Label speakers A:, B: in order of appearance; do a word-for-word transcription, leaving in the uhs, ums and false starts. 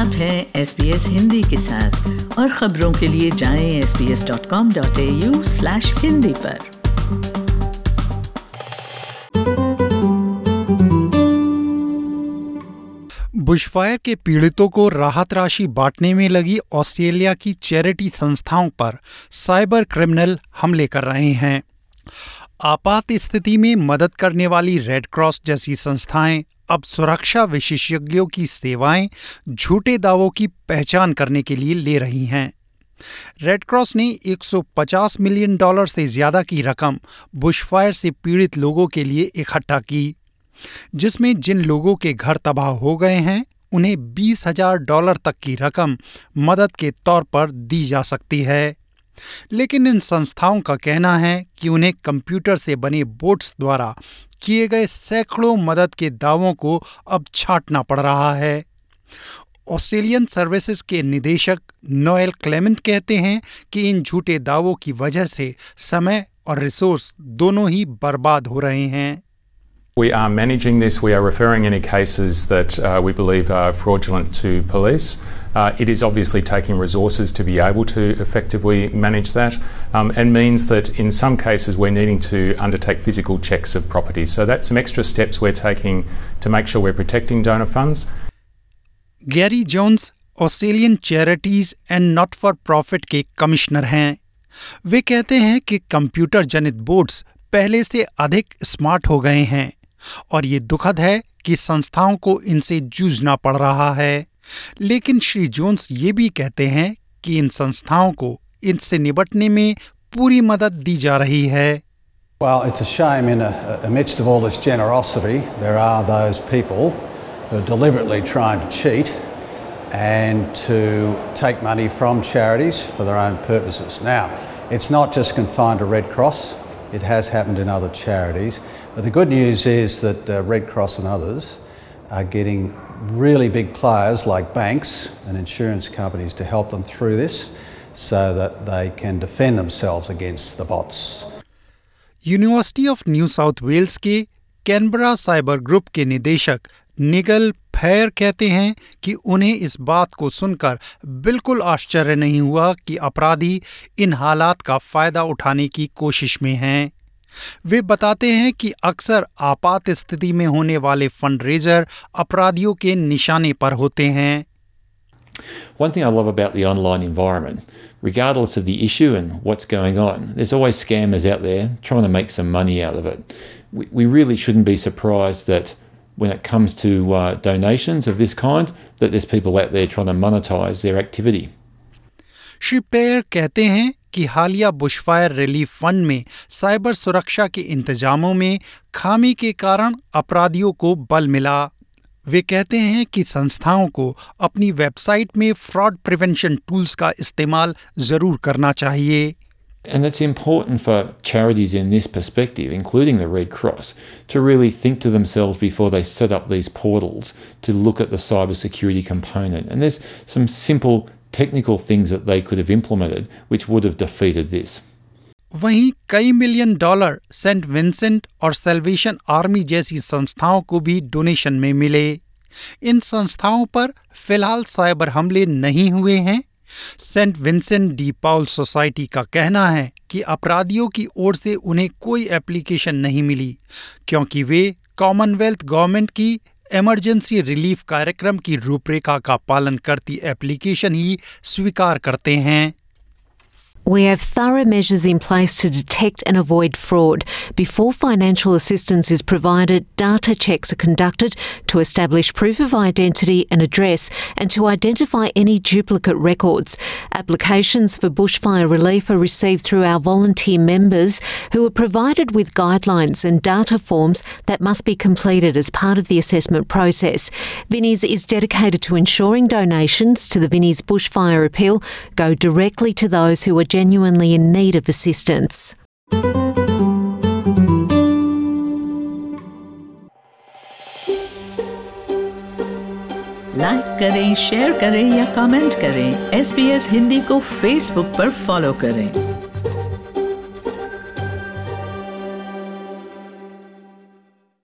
A: आप हैं S B S Hindi के साथ और खबरों के लिए जाएं S B S dot com dot A U slash Hindi पर।
B: बुशफायर के पीड़ितों को राहत राशि बांटने में लगी ऑस्ट्रेलिया की चैरिटी संस्थाओं पर साइबर क्रिमिनल हमले कर रहे हैं। आपात स्थिति में मदद करने वाली रेड क्रॉस जैसी संस्थाएं अब सुरक्षा विशेषज्ञों की सेवाएं झूठे दावों की पहचान करने के लिए ले रही हैं। रेड क्रॉस ने एक सौ पचास मिलियन डॉलर से ज्यादा की रकम बुशफायर से पीड़ित लोगों के लिए इकट्ठा की, जिसमें जिन लोगों के घर तबाह हो गए हैं उन्हें बीस हजार डॉलर तक की रकम मदद के तौर पर दी जा सकती है। लेकिन इन संस्थाओं का कहना है कि उन्हें कंप्यूटर से बने बोट्स द्वारा किए गए सैकड़ों मदद के दावों को अब छांटना पड़ रहा है। ऑस्ट्रेलियन सर्विसेज के निदेशक नोएल क्लेमेंट कहते हैं कि इन झूठे दावों की वजह से समय और रिसोर्स दोनों ही बर्बाद हो रहे हैं।
C: We are managing this. We are referring any cases that uh, we believe are fraudulent to police. Uh, it is obviously taking resources to be able to effectively manage that, um, and means that in some cases we're needing to undertake physical checks of property. So that's some extra steps we're taking to make sure we're protecting donor funds.
B: Gary Jones Australian charities and not for profit के commissioner हैं। वे कहते हैं कि computer जनित boats पहले से अधिक स्मार्ट हो गए हैं और ये दुखद है कि संस्थाओं को इनसे जूझना पड़ रहा है। लेकिन श्री जोन्स ये भी कहते हैं कि इन संस्थाओं को इनसे निपटने में पूरी मदद दी जा रही है।
D: Well, it's a shame in a, amidst of all this generosity, there are those people who are deliberately trying to cheat and to take money from charities for their own purposes. Now, it's not just confined to Red Cross. It has happened in other charities. But the good news is that uh, Red Cross and others are getting really big players like banks and insurance companies to help them through this so that they can defend themselves against the bots.
B: University of New South Wales के Canberra cyber group के निदेशक निगल fair कहते हैं कि उन्हें इस बात को सुनकर बिल्कुल आश्चर्य नहीं हुआ कि अपराधी इन हालात का फायदा उठाने की कोशिश में हैं। वे बताते हैं कि अक्सर आपात स्थिति में होने वाले फंडरेजर अपराधियों के निशाने पर होते हैं।
E: One thing I love about the online environment, regardless of the issue and what's going on, there's always scammers out there trying to make some money out of it. We, we really shouldn't be surprised that when it comes to uh, donations of this kind, that there's people out there trying to monetize their activity.
B: Shri Phair कहते हैं कि हालिया bushfire relief fund में cyber सुरक्षा के इंतजामों में खामी के कारण अपराधियों को बल मिला। वे कहते हैं कि संस्थाओं को अपनी वेबसाइट में फ्रॉड प्रिवेंशन टूल्स का इस्तेमाल जरूर करना चाहिए।
E: And it's important for charities in this perspective, including the Red Cross, to really think to themselves before they set up these portals to look at the cybersecurity component. And there's some simple technical things that they could have implemented which would have defeated this.
B: वहीं कई million dollar Saint Vincent और Salvation Army जैसी संस्थाओं को भी donation में मिले। इन संस्थाओं पर फिलहाल साइबर हमले नहीं हुए हैं। Saint Vincent de Paul society का कहना है कि अपराधियों की ओर से उन्हें कोई एप्लीकेशन नहीं मिली क्योंकि वे कॉमनवेल्थ गवर्नमेंट की इमरजेंसी रिलीफ कार्यक्रम की रूपरेखा का पालन करती एप्लीकेशन ही स्वीकार करते हैं।
F: We have thorough measures in place to detect and avoid fraud. Before financial assistance is provided, data checks are conducted to establish proof of identity and address and to identify any duplicate records. Applications for bushfire relief are received through our volunteer members who are provided with guidelines and data forms that must be completed as part of the assessment process. Vinnie's is dedicated to ensuring donations to the Vinnie's Bushfire Appeal go directly to those who are genuinely in need of assistance.
A: Like करें, share करें या comment करें। S B S Hindi को Facebook पर follow करें।